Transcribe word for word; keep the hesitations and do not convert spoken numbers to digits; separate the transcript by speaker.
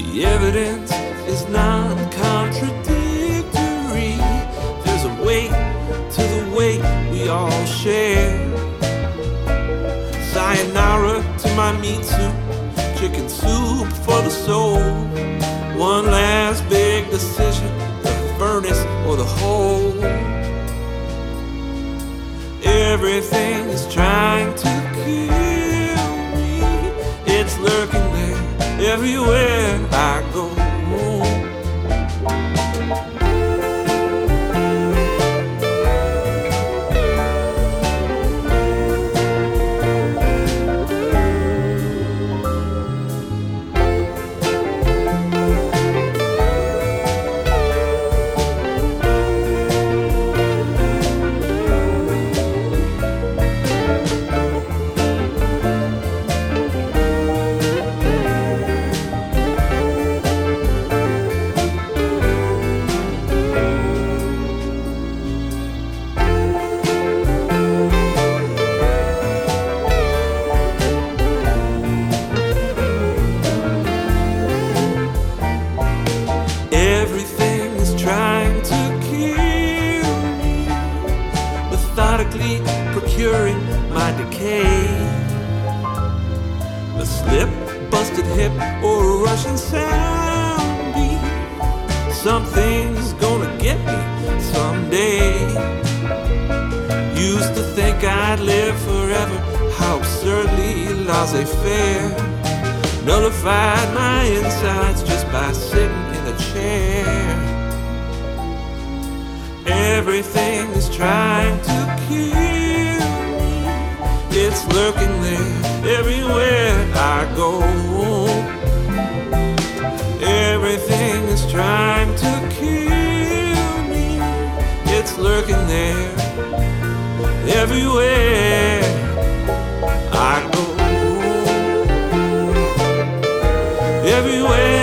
Speaker 1: The evidence is non-contradictory. There's a weight to the weight we all share. Sayonara to my meat soup, chicken soup for the soul. One last big decision, the furnace or the hole. Everything is trying to kill me. It's lurking there everywhere I go. Everything is trying to kill me, methodically procuring my decay. A slip, busted hip, or a Russian sound beat. Something's gonna get me someday. Used to think I'd live forever, how absurdly laissez-faire. Nullified my insides just by sitting in a chair. Everything is trying to kill me. It's lurking there everywhere I go. Everything is trying to kill me. It's lurking there everywhere I go. Everywhere